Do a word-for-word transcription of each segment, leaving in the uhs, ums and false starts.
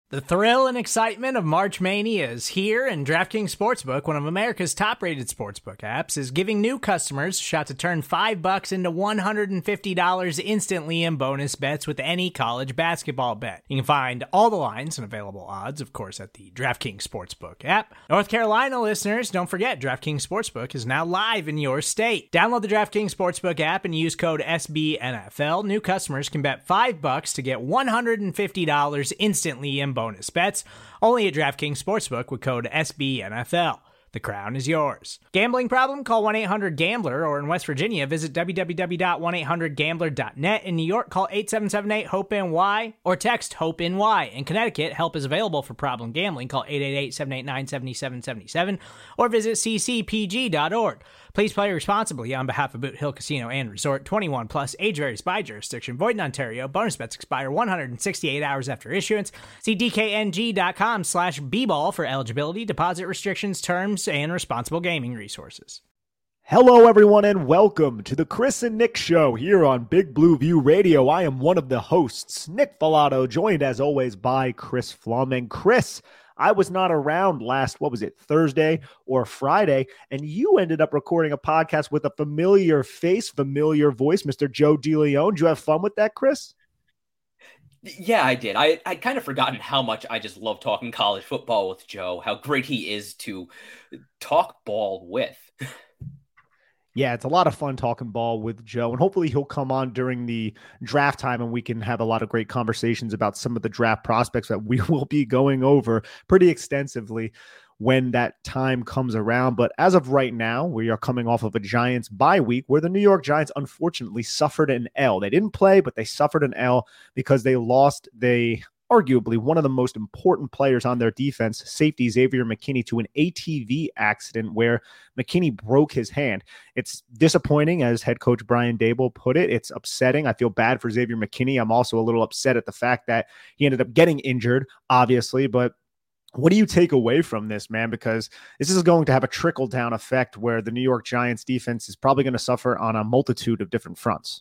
The thrill and excitement of March Mania is here, and DraftKings Sportsbook, one of America's top-rated sportsbook apps, is giving new customers a shot to turn five bucks into one hundred fifty dollars instantly in bonus bets with any college basketball bet. You can find all the lines and available odds, of course, at the DraftKings Sportsbook app. North Carolina listeners, don't forget, DraftKings Sportsbook is now live in your state. Download the DraftKings Sportsbook app and use code S B N F L. New customers can bet five bucks to get one hundred fifty dollars instantly in bonus bets, only at DraftKings Sportsbook with code S B N F L. The crown is yours. Gambling problem? Call one eight hundred gambler, or in West Virginia, visit w w w dot one eight hundred gambler dot net. In New York, call eight seven seven eight hope N Y or text HOPE-NY. In Connecticut, help is available for problem gambling. Call eight eight eight, seven eight nine, seven seven seven seven or visit c c p g dot org. Please play responsibly on behalf of Boot Hill Casino and Resort. twenty-one plus, age varies by jurisdiction. Void in Ontario. Bonus bets expire one hundred sixty-eight hours after issuance. See d k n g dot com slash b ball for eligibility, deposit restrictions, terms, and responsible gaming resources. Hello, everyone, and welcome to the Chris and Nick Show here on Big Blue View Radio. I am one of the hosts, Nick Filato, joined as always by Chris Flum. And Chris, I was not around last, what was it, Thursday or Friday, and you ended up recording a podcast with a familiar face, familiar voice, Mister Joe DeLeon. Did you have fun with that, Chris? Yeah, I did. I I'd kind of forgotten how much I just love talking college football with Joe, how great he is to talk ball with. Yeah, it's a lot of fun talking ball with Joe, and hopefully he'll come on during the draft time and we can have a lot of great conversations about some of the draft prospects that we will be going over pretty extensively when that time comes around. But as of right now, we are coming off of a Giants bye week where the New York Giants unfortunately suffered an L. They didn't play, but they suffered an L because they lost they arguably one of the most important players on their defense, safety Xavier McKinney, to an A T V accident where McKinney broke his hand. It's disappointing, as head coach Brian Daboll put it. It's upsetting. I feel bad for Xavier McKinney. I'm also a little upset at the fact that he ended up getting injured, obviously, but what do you take away from this, man? Because this is going to have a trickle-down effect where the New York Giants defense is probably going to suffer on a multitude of different fronts.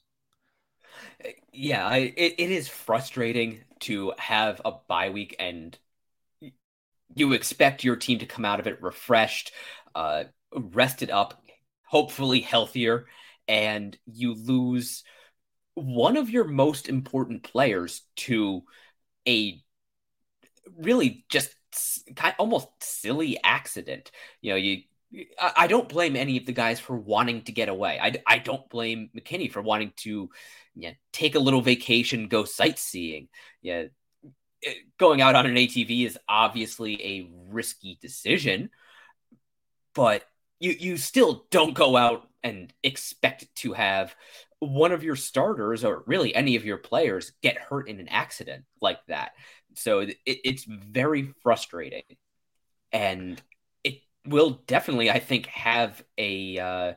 Yeah, I, it, it is frustrating to have a bye week and you expect your team to come out of it refreshed, uh, rested up, hopefully healthier, and you lose one of your most important players to a really just kind of almost silly accident. You know, you I don't blame any of the guys for wanting to get away. I, I don't blame McKinney for wanting to yeah, take a little vacation, go sightseeing. Yeah, going out on an A T V is obviously a risky decision, but you you still don't go out and expect to have one of your starters or really any of your players get hurt in an accident like that. So it, it's very frustrating, and will definitely, I think, have a uh,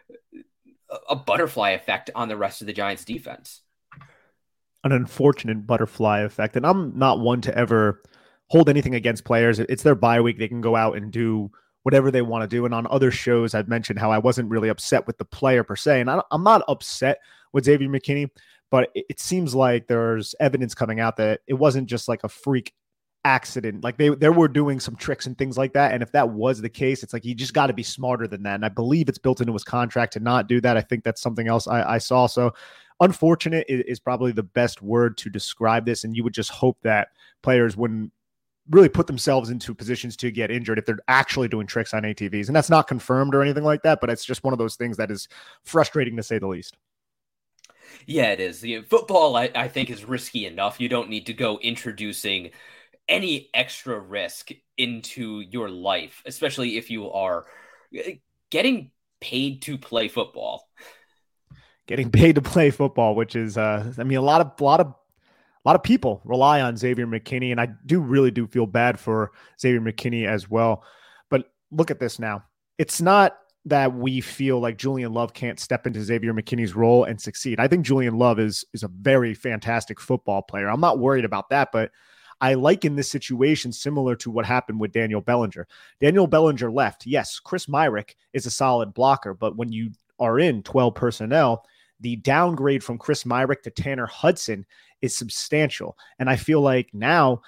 a butterfly effect on the rest of the Giants defense. An unfortunate butterfly effect. And I'm not one to ever hold anything against players. It's their bye week. They can go out and do whatever they want to do. And on other shows, I've mentioned how I wasn't really upset with the player per se. And I, I'm not upset with Xavier McKinney, but it, it seems like there's evidence coming out that it wasn't just like a freak accident. Like they, they were doing some tricks and things like that. And if that was the case, it's like, you just got to be smarter than that. And I believe it's built into his contract to not do that. I think that's something else I, I saw. So unfortunate is, is probably the best word to describe this. And you would just hope that players wouldn't really put themselves into positions to get injured if they're actually doing tricks on A T Vs. And that's not confirmed or anything like that, but it's just one of those things that is frustrating to say the least. Yeah, it is. You know, football, I, I think, is risky enough. You don't need to go introducing any extra risk into your life, especially if you are getting paid to play football. Getting paid to play football, which is, uh, I mean, a lot of, a lot of, a lot of people rely on Xavier McKinney, and I do really do feel bad for Xavier McKinney as well. But look at this now. It's not that we feel like Julian Love can't step into Xavier McKinney's role and succeed. I think Julian Love is is a very fantastic football player. I'm not worried about that, but I liken this situation similar to what happened with Daniel Bellinger. Daniel Bellinger left. Yes, Chris Myrick is a solid blocker, but when you are in twelve personnel, the downgrade from Chris Myrick to Tanner Hudson is substantial. And I feel like now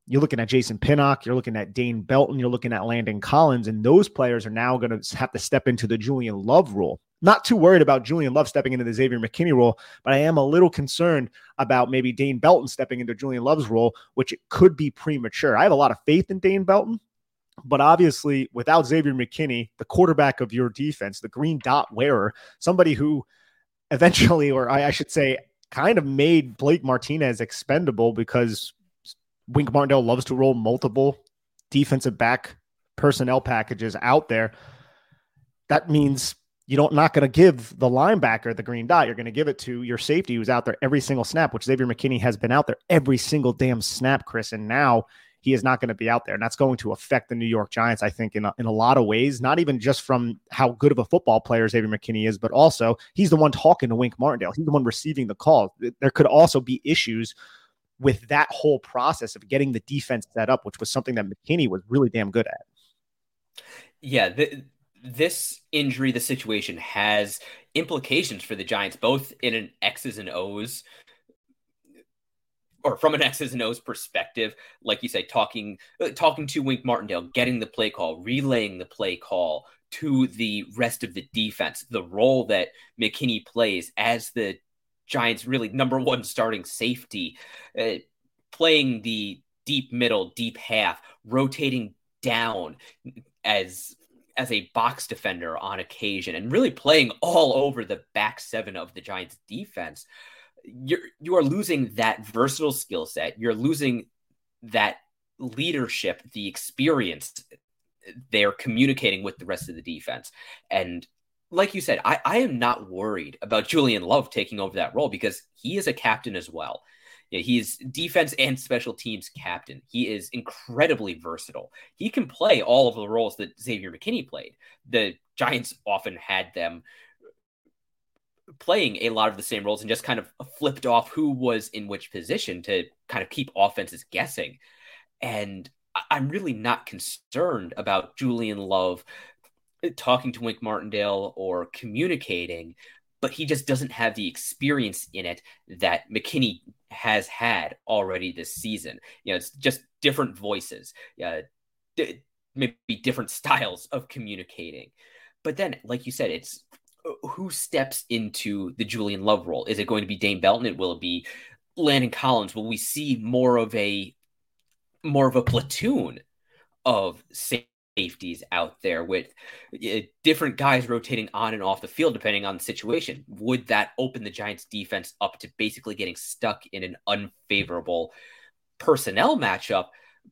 You're looking at Jason Pinnock, you're looking at Dane Belton, you're looking at Landon Collins, and those players are now going to have to step into the Julian Love role. Not too worried about Julian Love stepping into the Xavier McKinney role, but I am a little concerned about maybe Dane Belton stepping into Julian Love's role, which it could be premature. I have a lot of faith in Dane Belton, but obviously without Xavier McKinney, the quarterback of your defense, the green dot wearer, somebody who eventually, or I, I should say, kind of made Blake Martinez expendable because Wink Martindale loves to roll multiple defensive back personnel packages out there. That means you don't not going to give the linebacker the green dot. You're going to give it to your safety who's out there every single snap, which Xavier McKinney has been out there every single damn snap, Chris. And now he is not going to be out there. And that's going to affect the New York Giants, I think, in a, in a lot of ways, not even just from how good of a football player Xavier McKinney is, but also he's the one talking to Wink Martindale. He's the one receiving the call. There could also be issues with that whole process of getting the defense set up, which was something that McKinney was really damn good at. Yeah, the, this injury, the situation has implications for the Giants, both in an X's and O's, or from an X's and O's perspective, like you say, talking talking to Wink Martindale, getting the play call, relaying the play call to the rest of the defense, the role that McKinney plays as the Giants' really number one starting safety, uh, playing the deep middle, deep half, rotating down as as a box defender on occasion, and really playing all over the back seven of the Giants defense. You're, you are losing that versatile skill set. You're losing that leadership, the experience they're communicating with the rest of the defense. And like you said, I, I am not worried about Julian Love taking over that role because he is a captain as well. Yeah, he's defense and special teams captain. He is incredibly versatile. He can play all of the roles that Xavier McKinney played. The Giants often had them playing a lot of the same roles and just kind of flipped off who was in which position to kind of keep offenses guessing. And I'm really not concerned about Julian Love talking to Wink Martindale or communicating, but he just doesn't have the experience in it that McKinney has had already this season. You know, it's just different voices, uh, d- maybe different styles of communicating. But then, like you said, it's who steps into the Julian Love role? Is it going to be Dane Belton? Will it be Landon Collins? Will we see more of a more of a platoon of safeties out there with uh, different guys rotating on and off the field depending on the situation? Would that open the Giants defense up to basically getting stuck in an unfavorable personnel matchup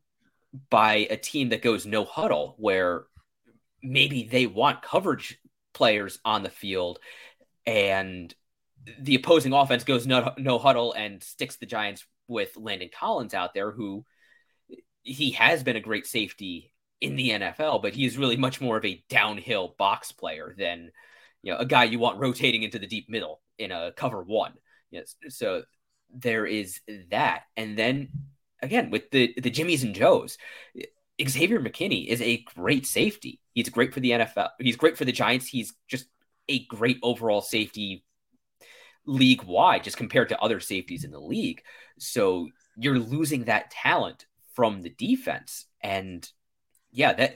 by a team that goes no huddle, where maybe they want coverage players on the field and the opposing offense goes no, no huddle and sticks the Giants with Landon Collins out there, who he has been a great safety in the N F L, but he is really much more of a downhill box player than, you know, a guy you want rotating into the deep middle in a cover one. Yes. So there is that. And then again, with the, the Jimmies and Joes, Xavier McKinney is a great safety. He's great for the N F L. He's great for the Giants. He's just a great overall safety league wide, just compared to other safeties in the league. So you're losing that talent from the defense. And yeah, that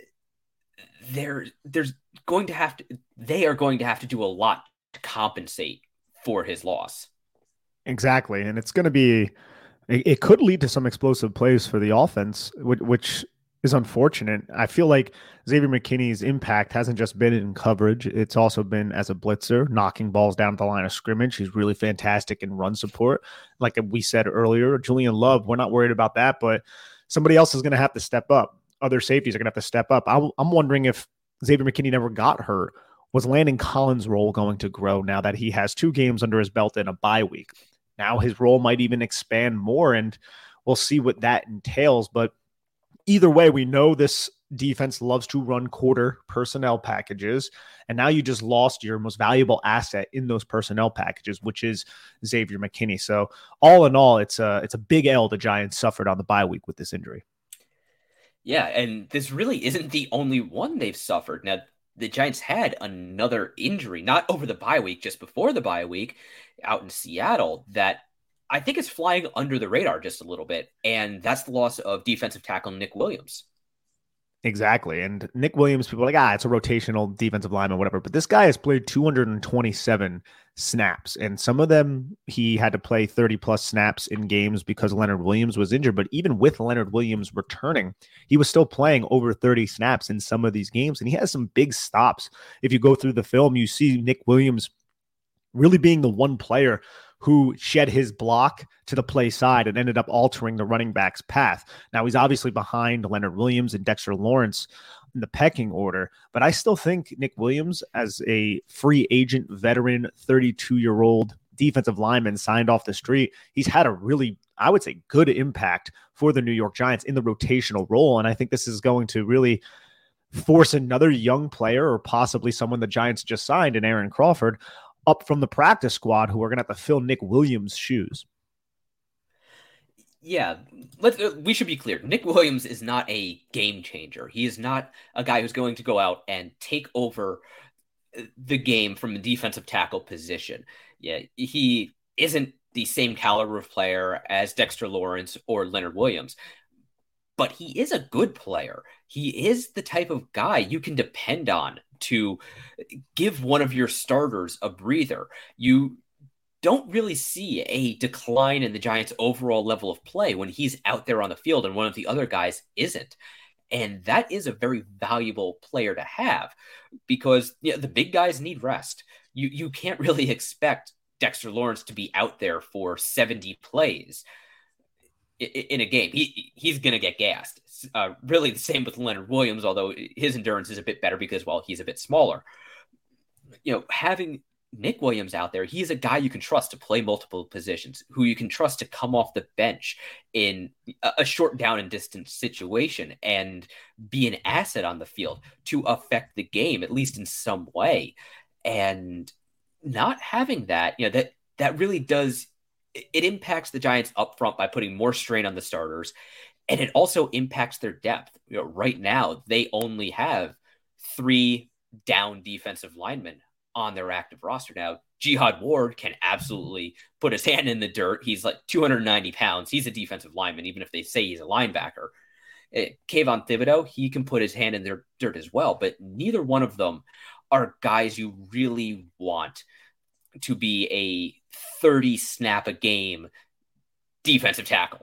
there, there's going to have to, they are going to have to do a lot to compensate for his loss. Exactly. And it's going to be, it, it could lead to some explosive plays for the offense, which, which is unfortunate. I feel like Xavier McKinney's impact hasn't just been in coverage. It's also been as a blitzer, knocking balls down at the line of scrimmage. He's really fantastic in run support. Like we said earlier, Julian Love, we're not worried about that, but somebody else is going to have to step up. Other safeties are going to have to step up. I'm, I'm wondering if Xavier McKinney never got hurt, was Landon Collins' role going to grow now that he has two games under his belt and a bye week? Now his role might even expand more, and we'll see what that entails. But either way, we know this defense loves to run quarter personnel packages, and now you just lost your most valuable asset in those personnel packages, which is Xavier McKinney. So all in all, it's a, it's a big L the Giants suffered on the bye week with this injury. Yeah, and this really isn't the only one they've suffered. Now, the Giants had another injury, not over the bye week, just before the bye week, out in Seattle, that I think is flying under the radar just a little bit, and that's the loss of defensive tackle Nick Williams. Exactly. And Nick Williams, people are like, ah, it's a rotational defensive lineman, whatever. But this guy has played two hundred twenty-seven snaps. And some of them, he had to play thirty plus snaps in games because Leonard Williams was injured. But even with Leonard Williams returning, he was still playing over thirty snaps in some of these games. And he has some big stops. If you go through the film, you see Nick Williams really being the one player who shed his block to the play side and ended up altering the running back's path. Now, he's obviously behind Leonard Williams and Dexter Lawrence in the pecking order, but I still think Nick Williams, as a free agent veteran, thirty-two-year-old defensive lineman signed off the street, he's had a really, I would say, good impact for the New York Giants in the rotational role, and I think this is going to really force another young player or possibly someone the Giants just signed in Aaron Crawford up from the practice squad who are going to have to fill Nick Williams' shoes. Yeah, let's. Uh, we should be clear. Nick Williams is not a game changer. He is not a guy who's going to go out and take over the game from a defensive tackle position. Yeah, he isn't the same caliber of player as Dexter Lawrence or Leonard Williams, but he is a good player. He is the type of guy you can depend on to give one of your starters a breather. You don't really see a decline in the Giants' overall level of play when he's out there on the field and one of the other guys isn't. And that is a very valuable player to have because you know, the big guys need rest. You, you can't really expect Dexter Lawrence to be out there for seventy plays in a game. He he's going to get gassed. Uh, really the same with Leonard Williams, although his endurance is a bit better because, well, he's a bit smaller. You know, having Nick Williams out there, he's a guy you can trust to play multiple positions, who you can trust to come off the bench in a short down and distance situation and be an asset on the field to affect the game, at least in some way. And not having that, you know, that that really does, it impacts the Giants up front by putting more strain on the starters. And it also impacts their depth. You know, right now, they only have three down defensive linemen on their active roster. Now, Jihad Ward can absolutely put his hand in the dirt. He's like two hundred ninety pounds. He's a defensive lineman, even if they say he's a linebacker. Uh, Kayvon Thibodeau, he can put his hand in their dirt as well. But neither one of them are guys you really want to be a thirty snap a game defensive tackle.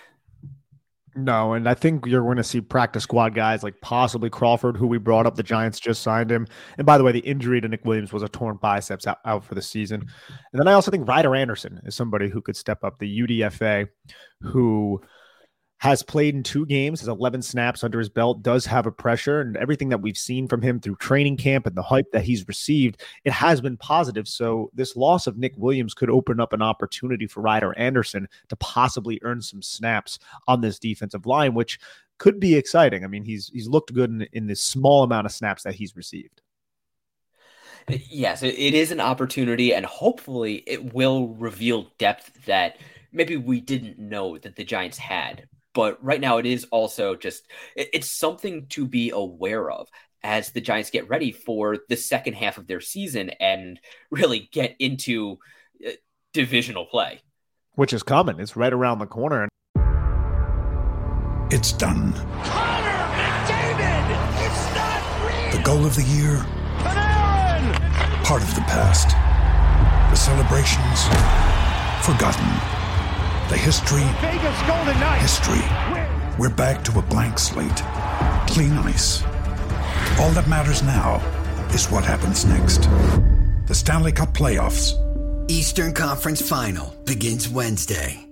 No, and I think you're going to see practice squad guys like possibly Crawford, who we brought up. The Giants just signed him. And by the way, the injury to Nick Williams was a torn biceps out, out for the season. And then I also think Ryder Anderson is somebody who could step up, the U D F A, who has played in two games, has eleven snaps under his belt, does have a pressure, and everything that we've seen from him through training camp and the hype that he's received, it has been positive. So this loss of Nick Williams could open up an opportunity for Ryder Anderson to possibly earn some snaps on this defensive line, which could be exciting. I mean, he's he's looked good in, in this small amount of snaps that he's received. Yes, it is an opportunity, and hopefully it will reveal depth that maybe we didn't know that the Giants had. But right now it is also just, it's something to be aware of as the Giants get ready for the second half of their season and really get into uh, divisional play. Which is coming. It's right around the corner. It's done. Connor McDavid! It's not real! The goal of the year. Panarin! Part of the past. The celebrations. Forgotten. The history, Vegas Golden Knights. history. We're back to a blank slate. Clean ice. All that matters now is what happens next. The Stanley Cup playoffs. Eastern Conference Final begins Wednesday.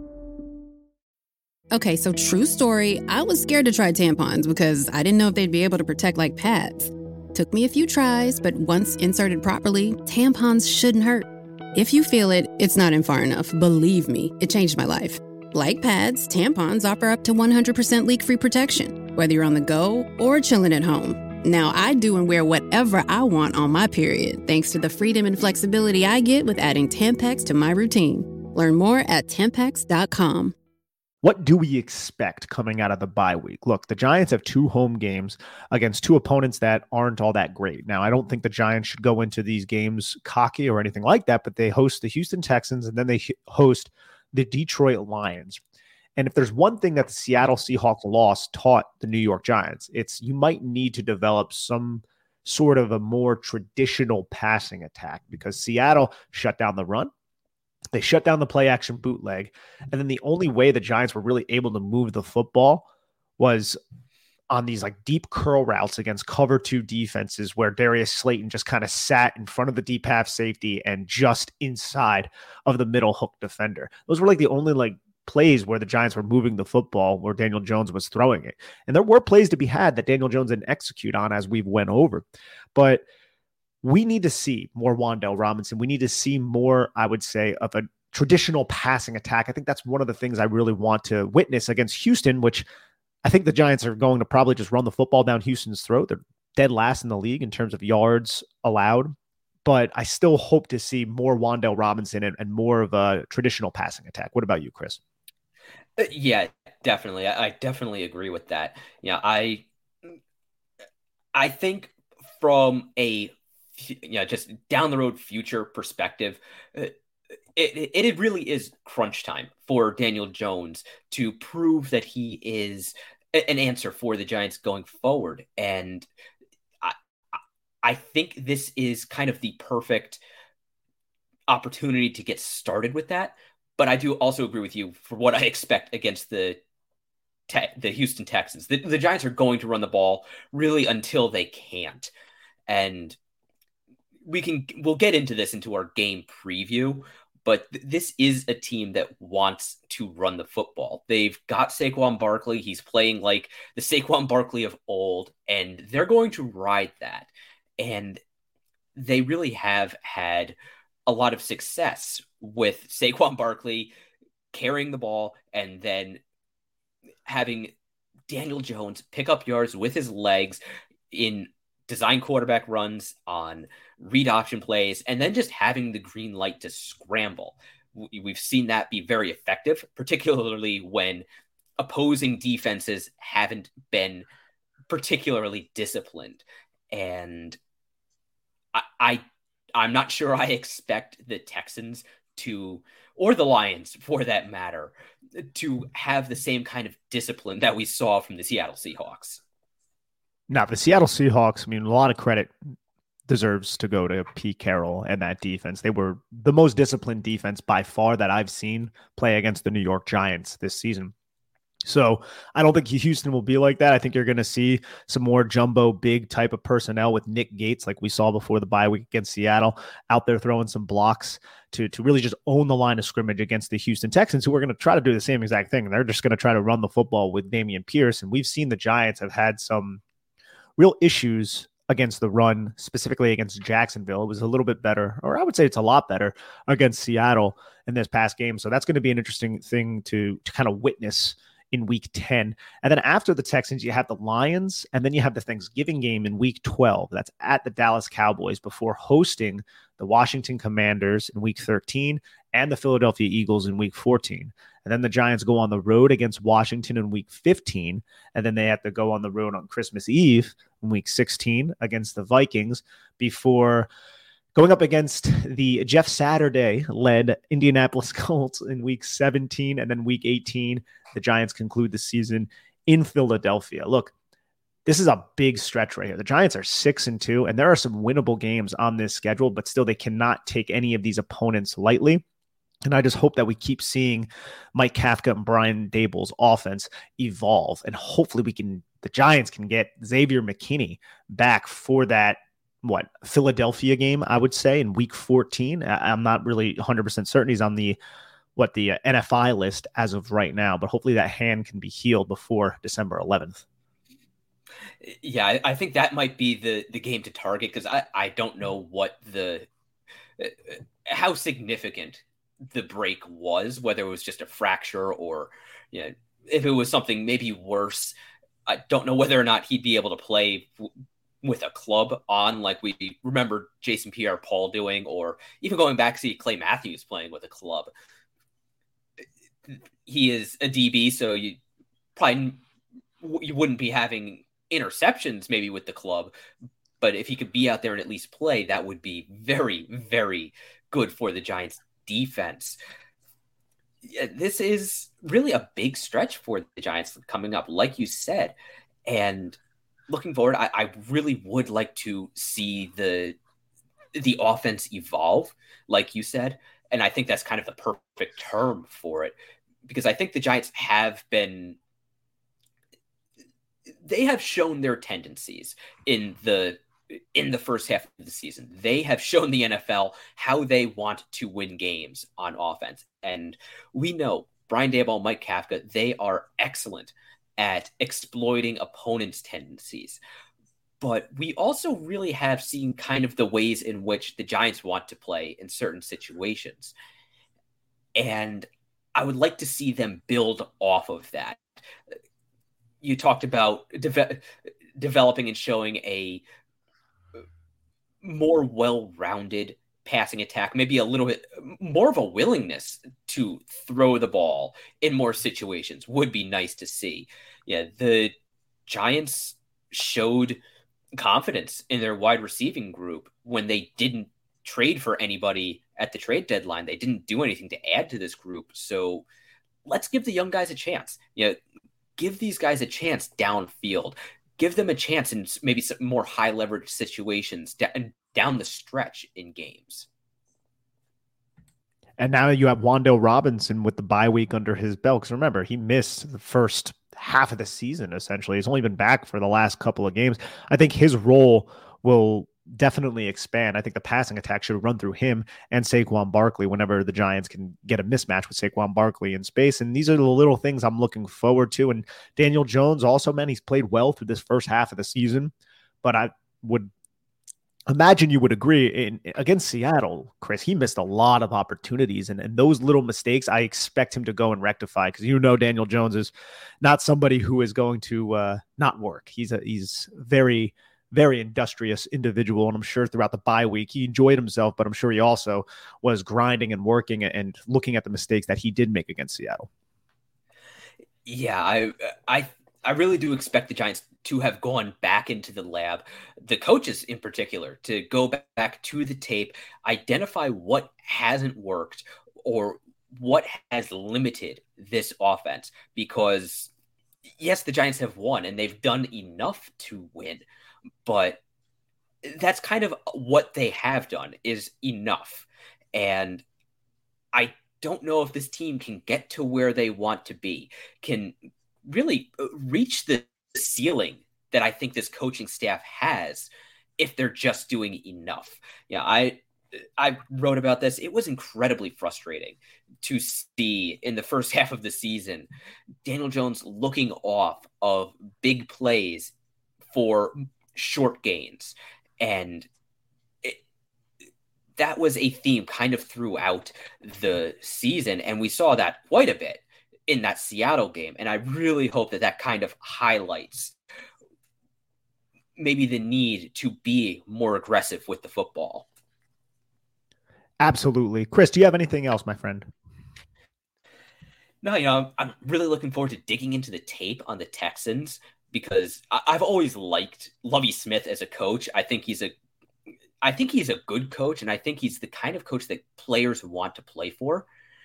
Okay, so true story. I was scared to try tampons because I didn't know if they'd be able to protect like pads. Took me a few tries, but once inserted properly, tampons shouldn't hurt. If you feel it, it's not in far enough. Believe me, it changed my life. Like pads, tampons offer up to one hundred percent leak-free protection, whether you're on the go or chilling at home. Now, I do and wear whatever I want on my period, thanks to the freedom and flexibility I get with adding Tampax to my routine. Learn more at Tampax dot com. What do we expect coming out of the bye week? Look, the Giants have two home games against two opponents that aren't all that great. Now, I don't think the Giants should go into these games cocky or anything like that, but they host the Houston Texans and then they host the Detroit Lions. And if there's one thing that the Seattle Seahawks loss taught the New York Giants, it's you might need to develop some sort of a more traditional passing attack, because Seattle shut down the run. They shut down the play action bootleg. And then the only way the Giants were really able to move the football was on these like deep curl routes against cover two defenses where Darius Slayton just kind of sat in front of the deep half safety and just inside of the middle hook defender. Those were like the only like plays where the Giants were moving the football, where Daniel Jones was throwing it. And there were plays to be had that Daniel Jones didn't execute on, as we've went over. But we need to see more Wan'Dale Robinson. We need to see more, I would say, of a traditional passing attack. I think that's one of the things I really want to witness against Houston, which I think the Giants are going to probably just run the football down Houston's throat. They're dead last in the league in terms of yards allowed, but I still hope to see more Wan'Dale Robinson and, and more of a traditional passing attack. What about you, Chris? Yeah, definitely. I, I definitely agree with that. Yeah, I, I think from a, you know, just down the road future perspective, it, it, it really is crunch time for Daniel Jones to prove that he is an answer for the Giants going forward. And I, I think this is kind of the perfect opportunity to get started with that. But I do also agree with you for what I expect against the te- the Houston Texans. The, the Giants are going to run the ball really until they can't. And we can we'll get into this into our game preview, but th- this is a team that wants to run the football. They've got Saquon Barkley. He's playing like the Saquon Barkley of old, and they're going to ride that. And they really have had a lot of success with Saquon Barkley carrying the ball and then having Daniel Jones pick up yards with his legs in design quarterback runs, on read option plays, and then just having the green light to scramble. We've seen that be very effective, particularly when opposing defenses haven't been particularly disciplined. And I, I I'm not sure I expect the Texans to, or the Lions for that matter, to have the same kind of discipline that we saw from the Seattle Seahawks. Now, the Seattle Seahawks, I mean, a lot of credit deserves to go to Pete Carroll and that defense. They were the most disciplined defense by far that I've seen play against the New York Giants this season. So I don't think Houston will be like that. I think you're going to see some more jumbo big type of personnel with Nick Gates, like we saw before the bye week against Seattle, out there throwing some blocks to, to really just own the line of scrimmage against the Houston Texans, who are going to try to do the same exact thing. They're just going to try to run the football with Dameon Pierce. And we've seen the Giants have had some real issues against the run, specifically against Jacksonville. It was a little bit better, or I would say it's a lot better against Seattle in this past game. So that's going to be an interesting thing to, to kind of witness in week ten. And then after the Texans, you have the Lions, and then you have the Thanksgiving game in week twelve. That's at the Dallas Cowboys before hosting the Washington Commanders in week thirteen and the Philadelphia Eagles in week fourteen. And then the Giants go on the road against Washington in week fifteen. And then they have to go on the road on Christmas Eve in week sixteen against the Vikings before going up against the Jeff Saturday-led Indianapolis Colts in week seventeen. And then week eighteen, the Giants conclude the season in Philadelphia. Look, this is a big stretch right here. The Giants are six and two, and there are some winnable games on this schedule, but still they cannot take any of these opponents lightly. And I just hope that we keep seeing Mike Kafka and Brian Daboll's offense evolve. And hopefully we can, the Giants can get Xavier McKinney back for that, what, Philadelphia game, I would say, in week fourteen. I'm not really one hundred percent certain. He's on the, what, the N F I list as of right now, but hopefully that hand can be healed before December eleventh. Yeah, I, I think that might be the, the game to target, because I, I don't know what the, how significant the break was, whether it was just a fracture or, you know, if it was something maybe worse. I don't know whether or not he'd be able to play w- with a club on, like we remember Jason Pierre-Paul doing, or even going back to see Clay Matthews playing with a club. He is a D B, so you probably you wouldn't be having interceptions maybe with the club, but if he could be out there and at least play, that would be very, very good for the Giants defense. yeah, this is really a big stretch for the Giants coming up, like you said. And looking forward, I, I really would like to see the the offense evolve, like you said. And I think that's kind of the perfect term for it, because I think the Giants have been, they have shown their tendencies in the in the first half of the season. They have shown the N F L how they want to win games on offense. And we know Brian Daboll, Mike Kafka, they are excellent at exploiting opponents' tendencies. But we also really have seen kind of the ways in which the Giants want to play in certain situations. And I would like to see them build off of that. You talked about de- developing and showing a more well-rounded passing attack, maybe a little bit more of a willingness to throw the ball in more situations would be nice to see. Yeah, the Giants showed confidence in their wide receiving group when they didn't trade for anybody at the trade deadline. They didn't do anything to add to this group. So let's give the young guys a chance. You know, give these guys a chance downfield. Give them a chance in maybe some more high leverage situations d- down the stretch in games. And now you have Wan'Dale Robinson with the bye week under his belt. Because remember, he missed the first half of the season, essentially. He's only been back for the last couple of games. I think his role will definitely expand. I think the passing attack should run through him and Saquon Barkley whenever the Giants can get a mismatch with Saquon Barkley in space. And these are the little things I'm looking forward to. And Daniel Jones also, man, he's played well through this first half of the season. But I would imagine you would agree in against Seattle, Chris, he missed a lot of opportunities. And, and those little mistakes, I expect him to go and rectify, because you know Daniel Jones is not somebody who is going to uh, not work. He's a he's very very industrious individual. And I'm sure throughout the bye week, he enjoyed himself, but I'm sure he also was grinding and working and looking at the mistakes that he did make against Seattle. Yeah, I, I, I really do expect the Giants to have gone back into the lab, the coaches in particular, to go back to the tape, identify what hasn't worked or what has limited this offense, because yes, the Giants have won and they've done enough to win, but that's kind of what they have done is enough. And I don't know if this team can get to where they want to be, can really reach the ceiling that I think this coaching staff has if they're just doing enough. Yeah, I I wrote about this. It was incredibly frustrating to see in the first half of the season Daniel Jones looking off of big plays for short gains. And it, that was a theme kind of throughout the season. And we saw that quite a bit in that Seattle game. And I really hope that that kind of highlights maybe the need to be more aggressive with the football. Absolutely. Chris, do you have anything else, my friend? No, you know, I'm really looking forward to digging into the tape on the Texans, because I've always liked Lovie Smith as a coach. I think he's a, I think he's a good coach, and I think he's the kind of coach that players want to play for.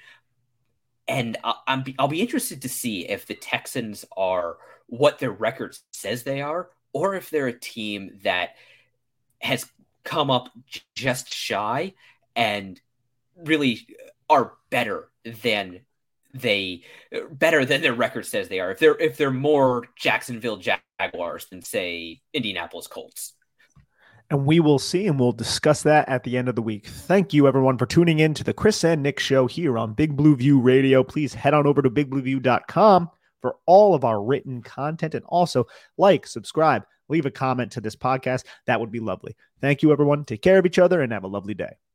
And I'm, I'll be interested to see if the Texans are what their record says they are, or if they're a team that has come up just shy and really are better than they better than their record says they are. If they're if they're more Jacksonville Jaguars than, say, Indianapolis Colts. And we will see, and we'll discuss that at the end of the week. Thank you, everyone, for tuning in to the Chris and Nick Show here on Big Blue View Radio. Please head on over to big blue view dot com for all of our written content, and also like, subscribe, leave a comment to this podcast. That would be lovely. Thank you, everyone. Take care of each other and have a lovely day.